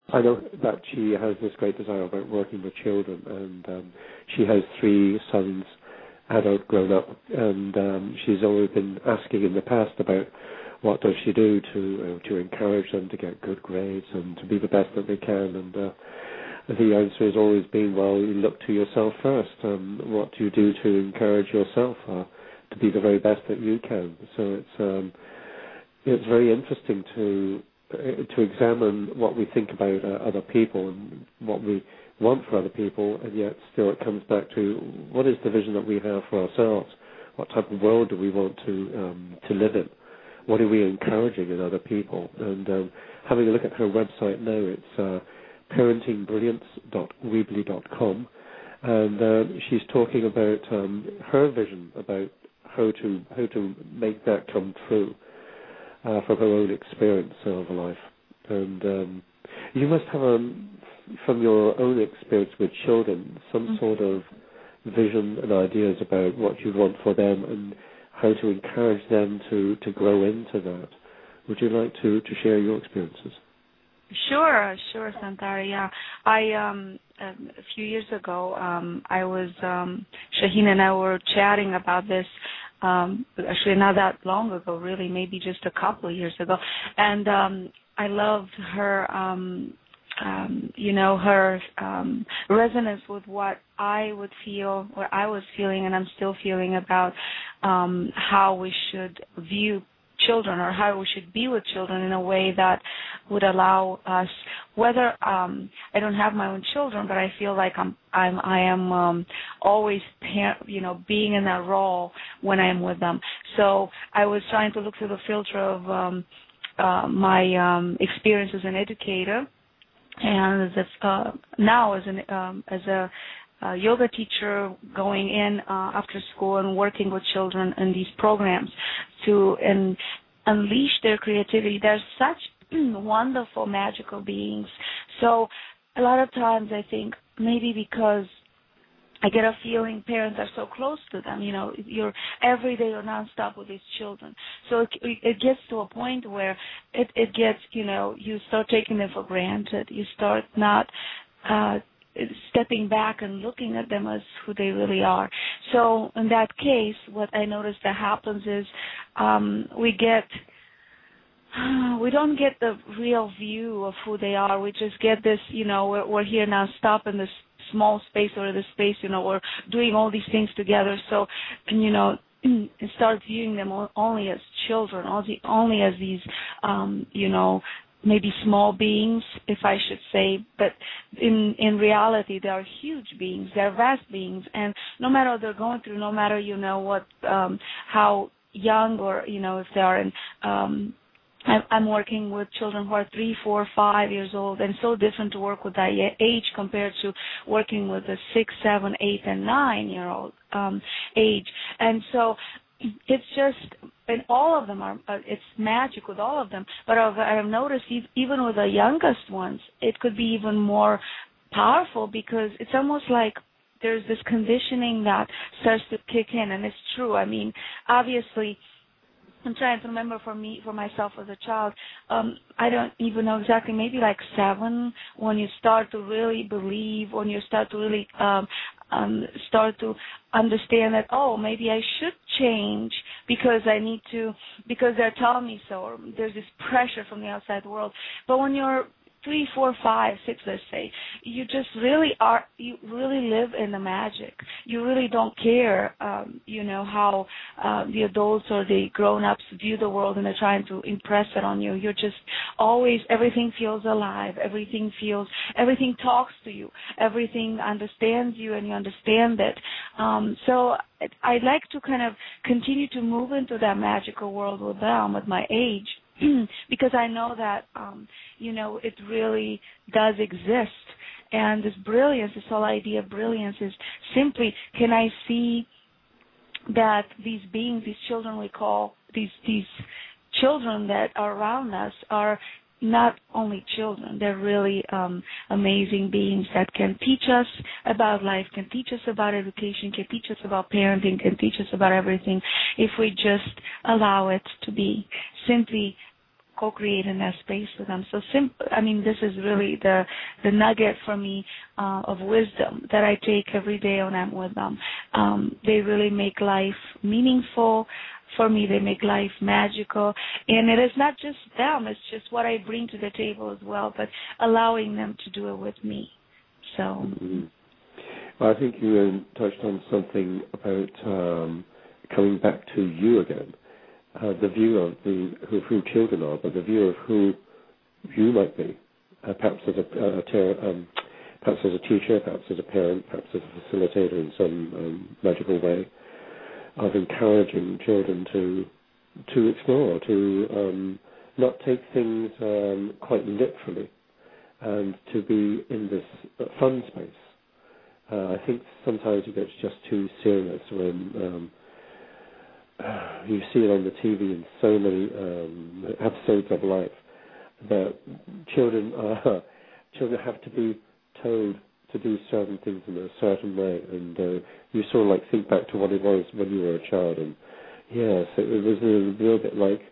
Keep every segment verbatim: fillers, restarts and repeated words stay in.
I know that she has this great desire about working with children, and um, she has three sons, adult, grown up, and um, she's always been asking in the past about what does she do to uh, to encourage them to get good grades and to be the best that they can. And uh, the answer has always been, well, you look to yourself first. Um, what do you do to encourage yourself uh, to be the very best that you can? So it's um, it's very interesting to uh, to examine what we think about uh, other people and what we want for other people, and yet still it comes back to what is the vision that we have for ourselves? What type of world do we want to um, to live in? What are we encouraging in other people? And um, having a look at her website now, it's uh, parenting brilliance dot weebly dot com, and uh, she's talking about um, her vision about how to how to make that come true uh, from her own experience of life. And um, you must have, um, from your own experience with children, some mm-hmm. sort of vision and ideas about what you want for them and how to encourage them to, to grow into that. Would you like to, to share your experiences? Sure, sure, Santara. Yeah, I um, a few years ago, um, I was um, Shaheen and I were chatting about this. Um, actually, not that long ago, really, maybe just a couple of years ago, and um, I loved her. Um, Um, you know, her um, resonance with what I would feel, what I was feeling, and I'm still feeling about um, how we should view children or how we should be with children in a way that would allow us, whether um, I don't have my own children, but I feel like I'm, I'm I am um, always, you know, being in that role when I'm with them. So I was trying to look through the filter of um, uh, my um, experience as an educator. And as a, uh, now as, an, um, as a uh, yoga teacher going in uh, after school and working with children in these programs to and unleash their creativity. They're such wonderful, magical beings. So a lot of times I think maybe because I get a feeling parents are so close to them. You know, you're every day you're nonstop with these children. So it, it gets to a point where it, it gets, you know, you start taking them for granted. You start not uh, stepping back and looking at them as who they really are. So in that case, what I noticed that happens is um, we get we don't get the real view of who they are. We just get this, you know, we're, we're here now, stop in this small space or the space, you know, we're doing all these things together. So, you know, start viewing them only as children, only as these, um, you know, maybe small beings, if I should say. But in in reality, they are huge beings. They're vast beings. And no matter what they're going through, no matter, you know, what, um, how young or, you know, if they are in, um, I'm working with children who are three, four, five years old, and so different to work with that age compared to working with a six, seven, eight, and nine-year-old um, age. And so it's just, and all of them are, uh, it's magic with all of them. But I've, I've noticed even with the youngest ones, it could be even more powerful because it's almost like there's this conditioning that starts to kick in, and it's true. I mean, obviously, I'm trying to remember for me, for myself as a child, um, I don't even know exactly, maybe like seven, when you start to really believe, when you start to really um, um, start to understand that, oh, maybe I should change because I need to, because they're telling me so, or there's this pressure from the outside world. But when you're three, four, five, six, let's say, you just really are, you really live in the magic. You really don't care, um, you know, how uh, the adults or the grown-ups view the world and they're trying to impress it on you. You're just always, everything feels alive. Everything feels, everything talks to you. Everything understands you and you understand it. Um, so I'd like to kind of continue to move into that magical world with them at my age. Because I know that, um, you know, it really does exist. And this brilliance, this whole idea of brilliance is simply, can I see that these beings, these children we call, these these children that are around us are not only children, they're really um, amazing beings that can teach us about life, can teach us about education, can teach us about parenting, can teach us about everything if we just allow it to be simply co-create in that space with them. So simple. I mean, this is really the the nugget for me uh, of wisdom that I take every day when I'm with them. Um, they really make life meaningful. For me, they make life magical. And it is not just them. It's just what I bring to the table as well, but allowing them to do it with me. So. Mm-hmm. Well, I think you um, touched on something about um, coming back to you again. Uh, the view of the who, who children are, but the view of who you might be, uh, perhaps as a, a, a ter- um, perhaps as a teacher, perhaps as a parent, perhaps as a facilitator in some um, magical way, of encouraging children to to explore, to um, not take things um, quite literally, and to be in this uh, fun space. Uh, I think sometimes it gets just too serious when um, you see it on the T V in so many um, episodes of life that children are, children have to be told to do certain things in a certain way, and uh, you sort of like think back to what it was when you were a child, and yes, it, it was a little bit like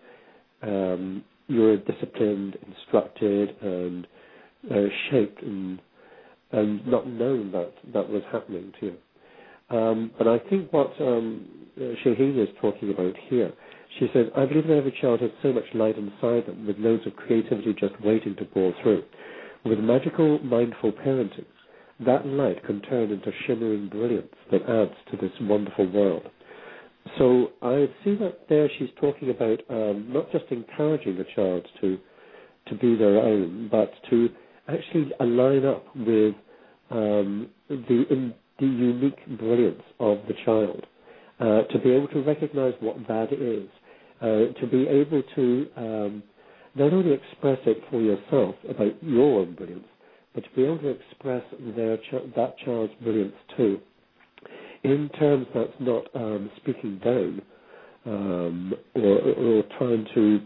um, you were disciplined, instructed, and uh, shaped, and and not known that that was happening to you. Um, but I think what um, Shaheen is talking about here, she says, I believe that every child has so much light inside them, with loads of creativity just waiting to pour through. With magical, mindful parenting, that light can turn into shimmering brilliance that adds to this wonderful world. So I see that there she's talking about um, not just encouraging the child to to be their own, but to actually align up with um, the in, the unique brilliance of the child, uh, to be able to recognize what that is, uh, to be able to um, not only express it for yourself about your own brilliance, but to be able to express their ch- that child's brilliance too, in terms that's not um, speaking down um, or, or trying to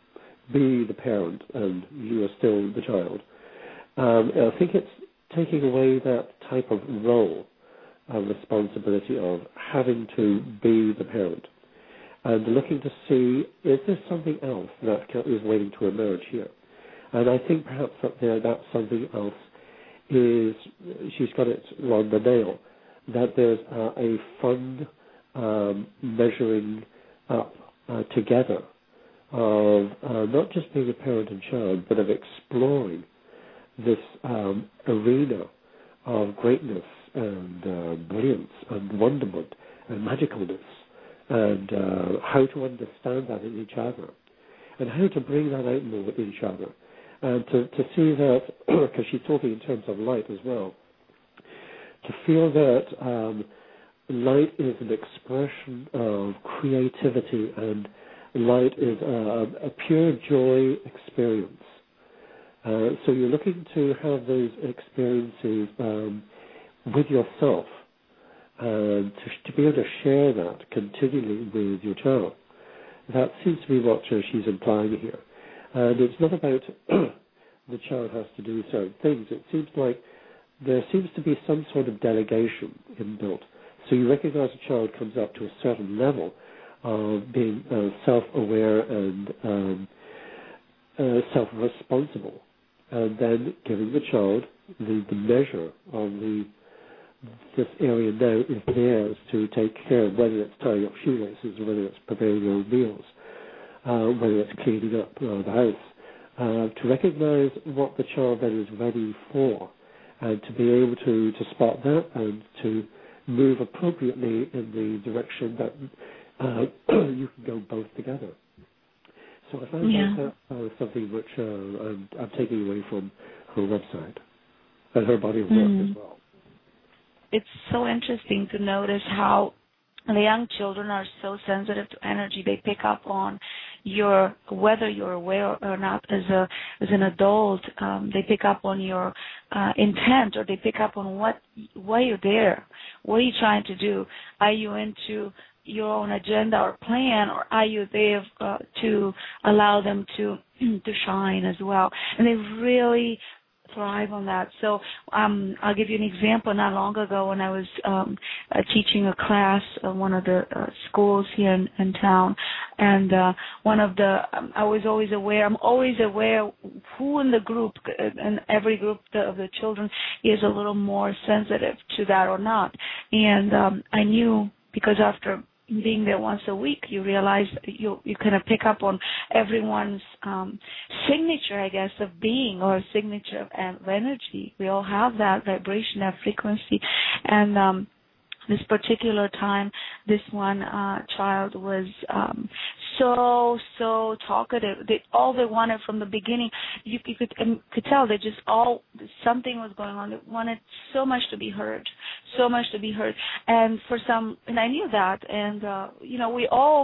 be the parent and you are still the child. Um, I think it's taking away that type of role of responsibility of having to be the parent and looking to see, is there something else that is waiting to emerge here? And I think perhaps up there that something else is, she's got it on the nail, that there's uh, a fun um, measuring up uh, together of uh, not just being a parent and child, but of exploring this um, arena of greatness and uh, brilliance and wonderment and magicalness, and uh, how to understand that in each other, and how to bring that out more in each other, and to, to see that, because she's talking in terms of light as well, to feel that um, light is an expression of creativity, and light is a, a pure joy experience. Uh, so you're looking to have those experiences um, with yourself, and to, to be able to share that continually with your child. That seems to be what uh, she's implying here. And it's not about the child has to do certain things. It seems like there seems to be some sort of delegation inbuilt. So you recognize a child comes up to a certain level of being uh, self-aware and um, uh, self-responsible, and then giving the child the, the measure of the this area now is theirs to take care of, whether it's tying up shoelaces, whether it's preparing their own meals, uh, whether it's cleaning up uh, the house, uh, to recognize what the child then is ready for, and to be able to, to spot that and to move appropriately in the direction that uh, you can go both together. So I found yeah. that that was something which uh, I'm, I'm taking away from her website and her body of work mm. as well. It's so interesting to notice how the young children are so sensitive to energy. They pick up on your, whether you're aware or not as a as an adult, um, they pick up on your uh, intent, or they pick up on what why you're there. What are you trying to do? Are you into your own agenda or plan, or are you there uh, to allow them to to shine as well? And they really thrive on that. So um, I'll give you an example. Not long ago, when I was um, uh, teaching a class at one of the uh, schools here in, in town, and uh, one of the, um, I was always aware, I'm always aware who in the group, in every group of the children is a little more sensitive to that or not. And um, I knew, because after being there once a week, you realize you you kind of pick up on everyone's um, signature, I guess, of being, or signature of, of energy. We all have that vibration, that frequency. And um, this particular time, this one uh, child was um, so, so talkative. They, all they wanted from the beginning, you, you could um, could tell they just all, something was going on. They wanted so much to be heard, so much to be heard. And for some, and I knew that, and, uh, you know, we all,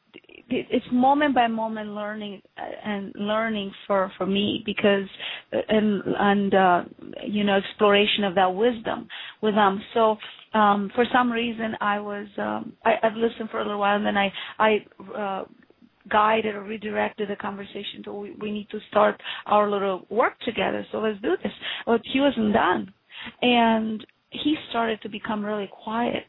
it's moment by moment learning and learning for, for me, because and and uh, you know, exploration of that wisdom with them. So um, for some reason I was um, I, I've listened for a little while, and then I I uh, guided or redirected the conversation to we, we need to start our little work together. So let's do this. Well, he wasn't done, and he started to become really quiet.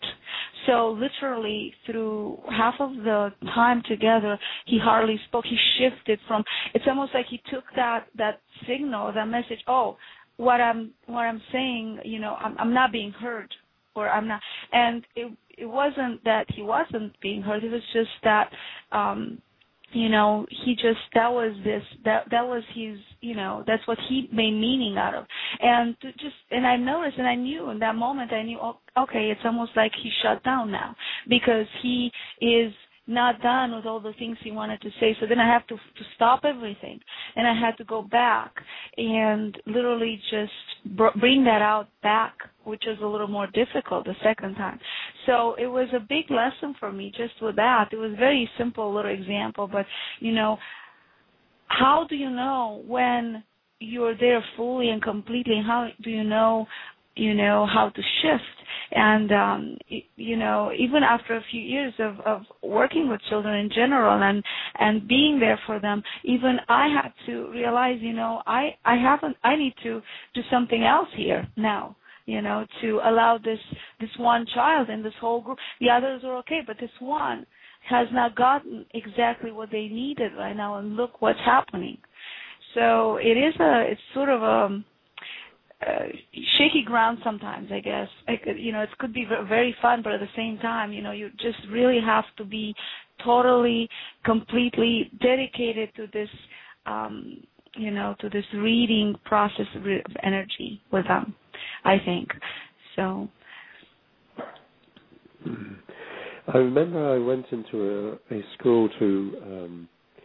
So literally through half of the time together, he hardly spoke. He shifted from, it's almost like he took that, that signal, that message, oh, what I'm what I'm saying, you know, I'm, I'm not being heard, or I'm not. And it it wasn't that he wasn't being heard. It was just that, um, you know, he just, that was this, that that was his, you know, that's what he made meaning out of. And to just, and I noticed, and I knew in that moment, I knew, oh, okay, it's almost like he shut down now, because he is not done with all the things he wanted to say. So then I have to to stop everything, and I had to go back and literally just br- bring that out back, which was a little more difficult the second time. So it was a big lesson for me just with that. It was a very simple little example, but, you know, how do you know when you're there fully and completely? How do you know, you know, how to shift? And, um, you know, even after a few years of, of working with children in general and, and being there for them, even I had to realize, you know, I, I haven't, I need to do something else here now, you know, to allow this, this one child and this whole group. The others are okay, but this one has not gotten exactly what they needed right now, and look what's happening. So it is a, it's sort of a, Uh, shaky ground sometimes, I guess. I could, you know, it could be very fun, but at the same time, you know, you just really have to be totally, completely dedicated to this, um, you know, to this reading process of energy with them, I think. So. I remember I went into a, a school to, um,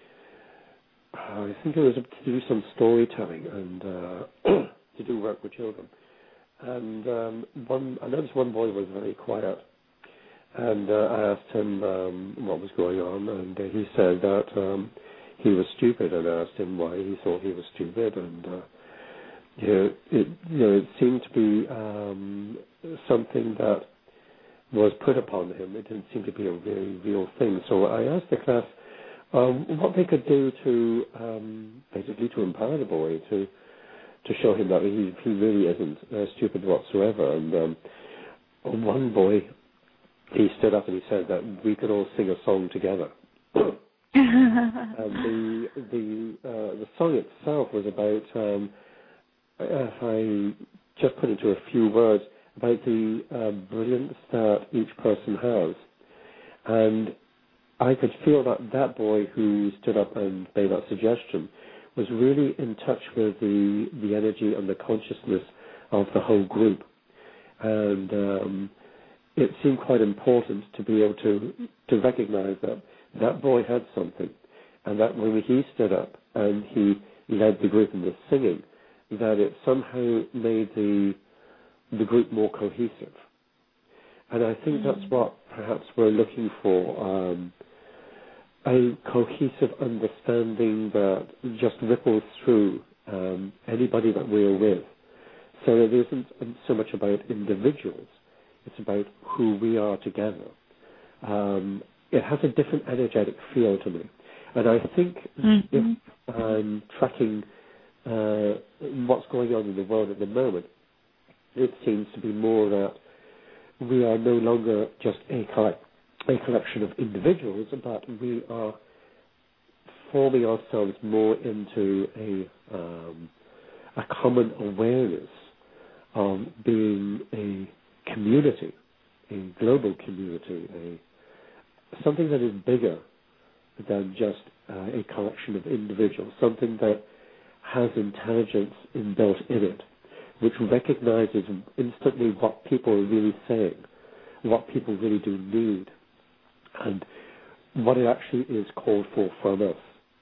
I think it was to do some storytelling and uh, to do work with children. And um, one, I noticed one boy was very quiet. And uh, I asked him um, what was going on, and uh, he said that um, he was stupid. And I asked him why he thought he was stupid. And uh, you know, it, you know, it seemed to be um, something that was put upon him. It didn't seem to be a very real thing. So I asked the class um, what they could do to um, basically to empower the boy, to to show him that he he really isn't uh, stupid whatsoever. And um, one boy, he stood up and he said that we could all sing a song together. And the the uh, the song itself was about, um, if I just put into a few words, about the uh, brilliance that each person has. And I could feel that that boy who stood up and made that suggestion was really in touch with the the energy and the consciousness of the whole group. And um, it seemed quite important to be able to to recognize that that boy had something, and that when he stood up and he led the group in the singing, that it somehow made the the group more cohesive. And I think mm-hmm. that's what perhaps we're looking for, um, a cohesive understanding that just ripples through um, anybody that we're with. So it isn't so much about individuals, it's about who we are together. Um, it has a different energetic feel to me. And I think mm-hmm. if I'm tracking uh, what's going on in the world at the moment, it seems to be more that we are no longer just a, collect, a collection of individuals, but we are forming ourselves more into a um, a common awareness of being a community, a global community, a something that is bigger than just uh, a collection of individuals, something that has intelligence inbuilt in it, which recognizes instantly what people are really saying, what people really do need, and what it actually is called for from us.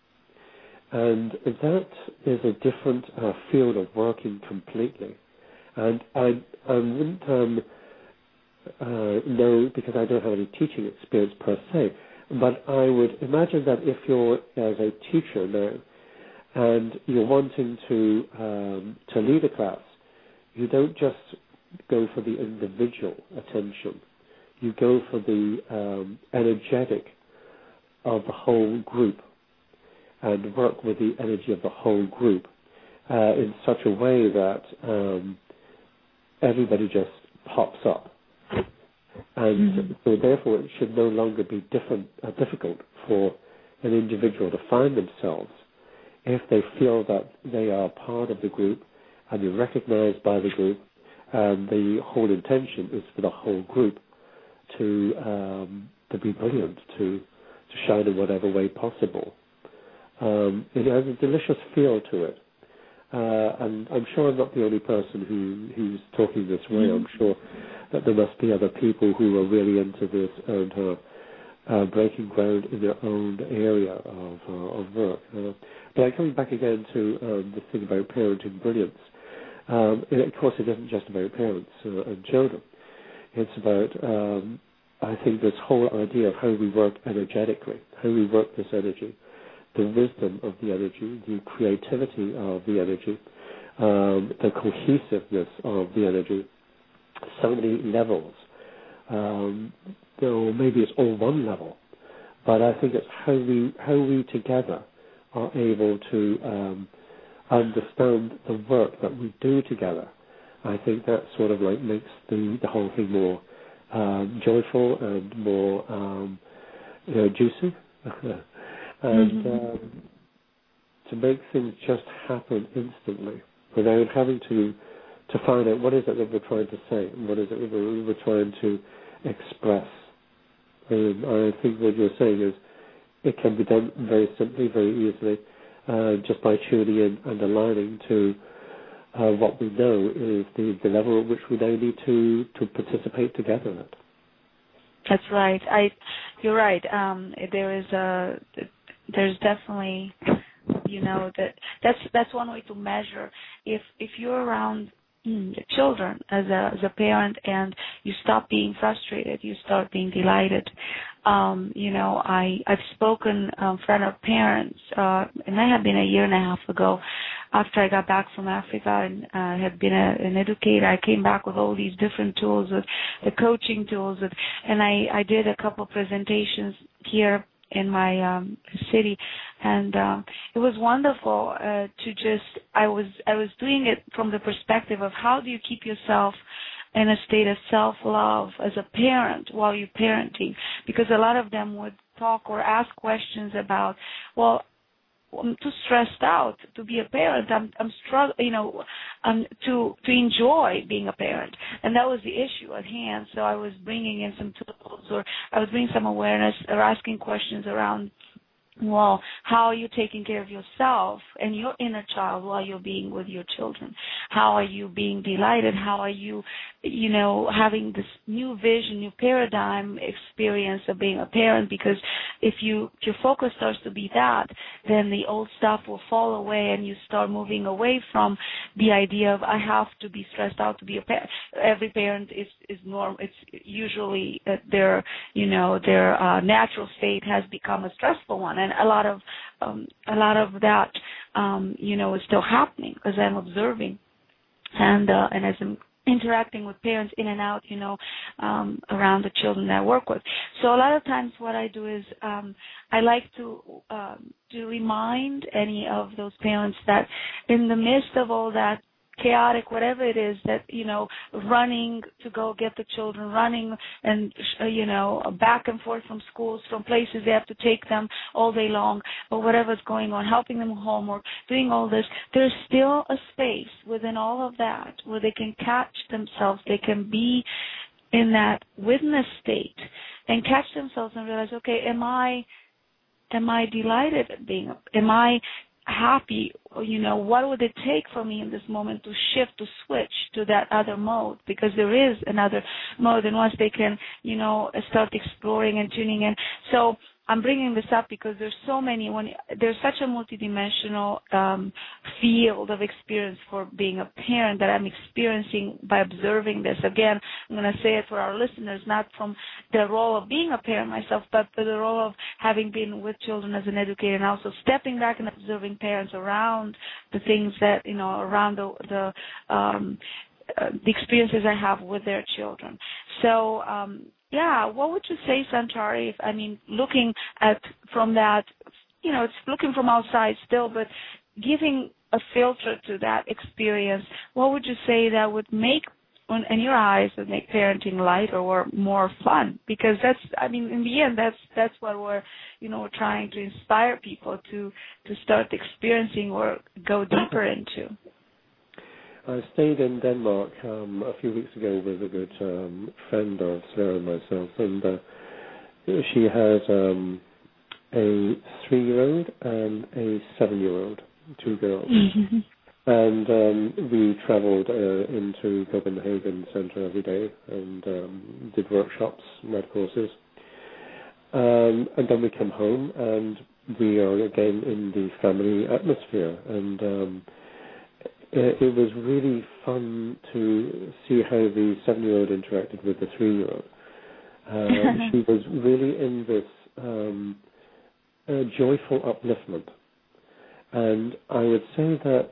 And that is a different uh, field of working completely. And I, I wouldn't um, uh, know, because I don't have any teaching experience per se, but I would imagine that if you're as a teacher now and you're wanting to um, to lead a class, you don't just go for the individual attention. You go for the um, energetic of the whole group and work with the energy of the whole group uh, in such a way that um, everybody just pops up. And mm-hmm. so therefore it should no longer be different, uh, difficult for an individual to find themselves if they feel that they are part of the group and they're recognized by the group, and the whole intention is for the whole group to um, to be brilliant, to to shine in whatever way possible. Um, it has a delicious feel to it. Uh, and I'm sure I'm not the only person who, who's talking this way. I'm sure that there must be other people who are really into this and are uh, breaking ground in their own area of, uh, of work. Uh, but I'm coming back again to um, the thing about parenting brilliance. Um, and of course, it isn't just about parents uh, and children. It's about, um, I think, this whole idea of how we work energetically, how we work this energy, the wisdom of the energy, the creativity of the energy, um, the cohesiveness of the energy, so many levels. Um, though maybe it's all one level, but I think it's how we how we together are able to um, understand the work that we do together. I think that sort of like makes the, the whole thing more um, joyful and more um, you know, juicy. And mm-hmm. um, to make things just happen instantly without having to to find out what is it that we're trying to say and what is it that we're, we're trying to express. And I think what you're saying is it can be done very simply, very easily, uh, just by tuning in and aligning to uh, what we know is the, the level at which we now need to, to participate together at. That's right. I, you're right. Um, there is a... There's definitely, you know, that that's that's one way to measure. If if you're around mm, children as a as a parent and you stop being frustrated, you start being delighted. Um, you know, I I've spoken um, in front of parents, uh, and that had been a year and a half ago. After I got back from Africa and uh, had been a, an educator, I came back with all these different tools, with the coaching tools, with, and I I did a couple presentations here in my um city, and um it was wonderful uh, to just I was I was doing it from the perspective of how do you keep yourself in a state of self-love as a parent while you're parenting, because a lot of them would talk or ask questions about, well, I'm too stressed out to be a parent. I'm, I'm struggling, you know, um, to to enjoy being a parent, and that was the issue at hand. So I was bringing in some tools, or I was bringing some awareness, or asking questions around, well, how are you taking care of yourself and your inner child while you're being with your children? How are you being delighted? How are you, you know, having this new vision, new paradigm experience of being a parent? Because if you if your focus starts to be that, then the old stuff will fall away, and you start moving away from the idea of I have to be stressed out to be a parent. Every parent is is norm. It's usually uh, their you know their uh, natural state has become a stressful one, and a lot of um, a lot of that um, you know is still happening as I'm observing, and uh, and as I'm interacting with parents in and out, you know, um, around the children that I work with. So a lot of times what I do is um, I like to um, to remind any of those parents that in the midst of all that chaotic, whatever it is, that, you know, running to go get the children, running and, uh, you know, back and forth from schools, from places they have to take them all day long, or whatever's going on, helping them homework, doing all this, there's still a space within all of that where they can catch themselves, they can be in that witness state and catch themselves and realize, okay, am I, am I delighted at being, am I happy, you know, what would it take for me in this moment to shift, to switch to that other mode, because there is another mode, and once they can, you know, start exploring and tuning in. So I'm bringing this up because there's so many, when there's such a multidimensional um, field of experience for being a parent that I'm experiencing by observing this. Again, I'm going to say it for our listeners, not from the role of being a parent myself, but for the role of having been with children as an educator, and also stepping back and observing parents around the things that, you know, around the, the um, uh, the experiences I have with their children. So, um, yeah, what would you say, Santari, if, I mean, looking at from that, you know, it's looking from outside still, but giving a filter to that experience, what would you say that would make, in your eyes, would make parenting lighter or more fun? Because that's, I mean, in the end, that's that's what we're, you know, we're trying to inspire people to, to start experiencing or go deeper into. I stayed in Denmark um, a few weeks ago with a good um, friend of Sarah and myself, and uh, she has um, a three-year-old and a seven-year-old, two girls. And um, we travelled uh, into Copenhagen Centre every day and um, did workshops, read courses. Um, and then we come home and we are again in the family atmosphere, and um, it was really fun to see how the seven-year-old interacted with the three-year-old. Um, she was really in this um, uh, joyful upliftment. And I would say that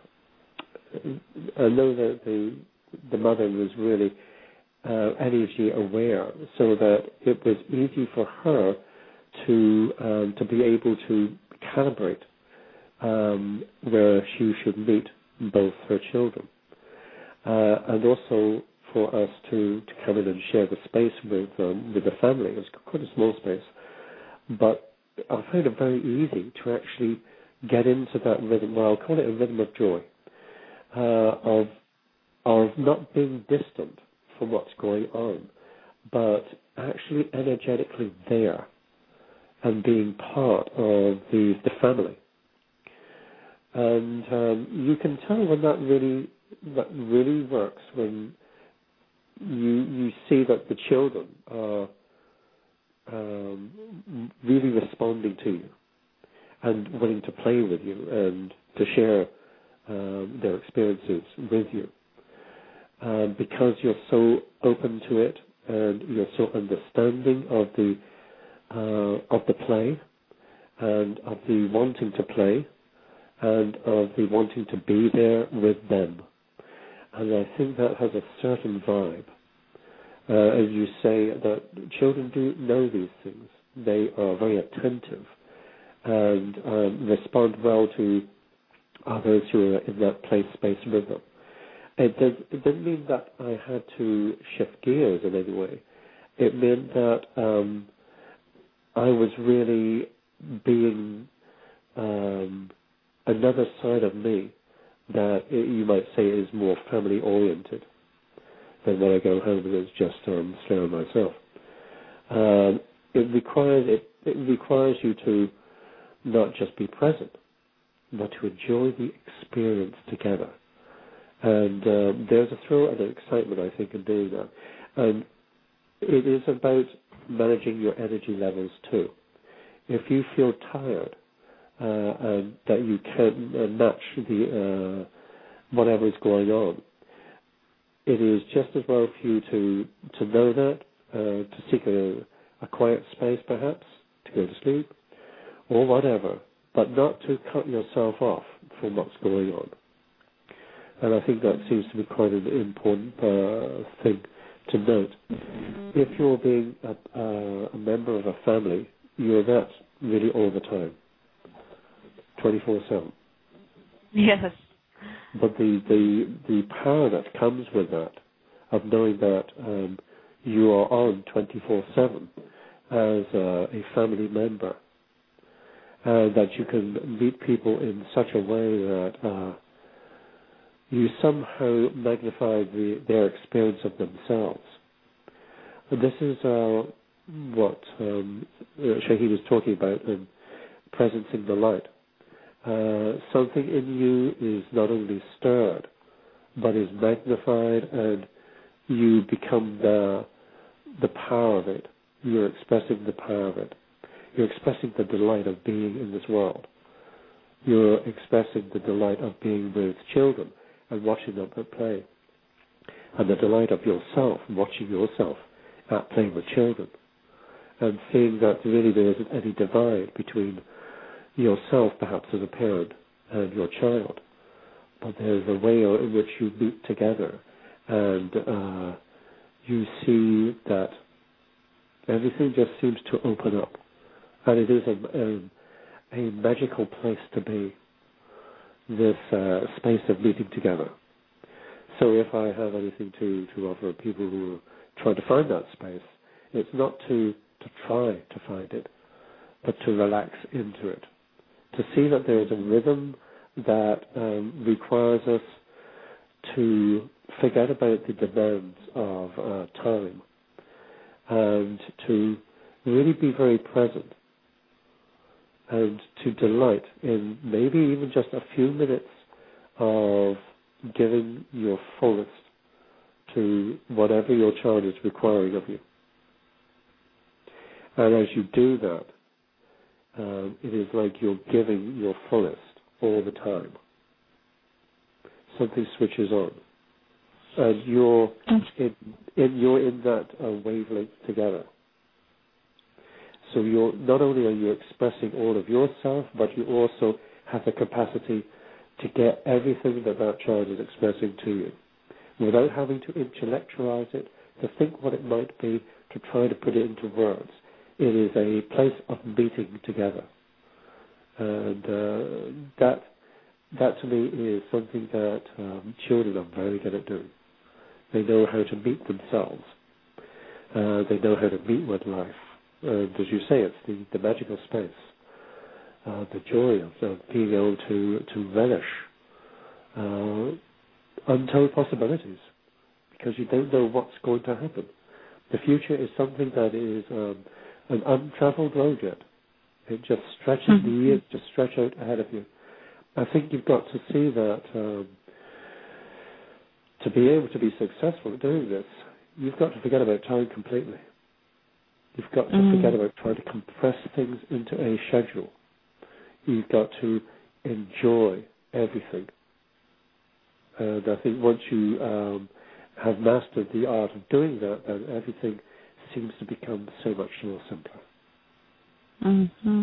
I know that the the mother was really uh, energy aware, so that it was easy for her to um, to be able to calibrate um, where she should meet both her children, uh, and also for us to, to come in and share the space with um, with the family. It was quite a small space, but I found it very easy to actually get into that rhythm. Well, I'll call it a rhythm of joy, uh, of of not being distant from what's going on, but actually energetically there and being part of the the family. And um, you can tell when that really that really works, when you you see that the children are um, really responding to you and willing to play with you and to share um, their experiences with you, um, because you're so open to it and you're so understanding of the uh, of the play and of the wanting to play, and of the wanting to be there with them. And I think that has a certain vibe. Uh, as you say, that children do know these things. They are very attentive and um, respond well to others who are in that play space with them. It, does, it didn't mean that I had to shift gears in any way. It meant that um, I was really being um, another side of me that it, you might say is more family oriented than when I go home and it's just um, Sarah and myself. Um, it requires it, it requires you to not just be present, but to enjoy the experience together. And um, there's a thrill and an excitement, I think, in doing that. And it is about managing your energy levels too. If you feel tired, Uh, and that you can uh, match the uh, whatever is going on, it is just as well for you to to know that, uh, to seek a, a quiet space perhaps, to go to sleep, or whatever, but not to cut yourself off from what's going on. And I think that seems to be quite an important uh, thing to note. If you're being a, uh, a member of a family, you're that really all the time, twenty-four seven. Yes. But the, the, the power that comes with that, of knowing that um, you are on twenty-four seven as uh, a family member, and that you can meet people in such a way that uh, you somehow magnify the, their experience of themselves. And this is uh, what um, Shaheen was talking about, um, presencing the light. Uh, something in you is not only stirred, but is magnified, and you become the, the power of it. You're expressing the power of it. You're expressing the delight of being in this world. You're expressing the delight of being with children and watching them at play, and the delight of yourself, watching yourself at play with children, and seeing that really there isn't any divide between yourself, perhaps as a parent, and your child, but there's a way in which you meet together, and uh, you see that everything just seems to open up, and it is a, a, a magical place to be, this uh, space of meeting together. So if I have anything to, to offer people who are trying to find that space, it's not to, to try to find it, but to relax into it, to see that there is a rhythm that um, requires us to forget about the demands of uh, time, and to really be very present, and to delight in maybe even just a few minutes of giving your fullest to whatever your child is requiring of you. And as you do that, um, it is like you're giving your fullest all the time. Something switches on, and you're in, in, you're in that uh, wavelength together. So you're not only are you expressing all of yourself, but you also have the capacity to get everything that that child is expressing to you, without having to intellectualize it, to think what it might be, to try to put it into words. It is a place of meeting together, and uh, that that to me is something that um, children are very good at doing. They know how to meet themselves. Uh, they know how to meet with life. And as you say, it's the, the magical space, uh, the joy of, of being able to, to relish uh, untold possibilities, because you don't know what's going to happen. The future is something that is um, an untraveled road yet. It just stretches, mm-hmm. the years just stretch out ahead of you. I think you've got to see that um, to be able to be successful at doing this, you've got to forget about time completely. You've got to mm. forget about trying to compress things into a schedule. You've got to enjoy everything. And I think once you um, have mastered the art of doing that, then everything seems to become so much more simpler. Mm-hmm.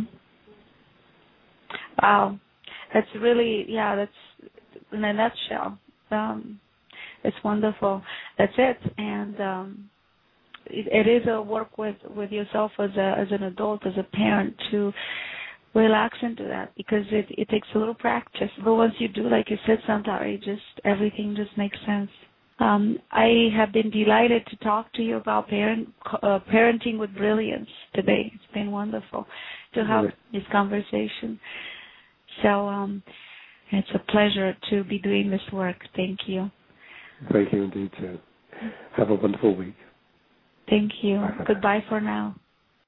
Wow. That's really, yeah, that's in a nutshell. Um, it's wonderful. That's it. And um, it, it is a work with, with yourself as a as an adult, as a parent, to relax into that, because it, it takes a little practice. But once you do, like you said, Santari, just everything just makes sense. Um, I have been delighted to talk to you about parent, uh, parenting with brilliance today. It's been wonderful to have yeah. this conversation. So um, it's a pleasure to be doing this work. Thank you. Thank you indeed, too. Have a wonderful week. Thank you. Bye. Goodbye for now.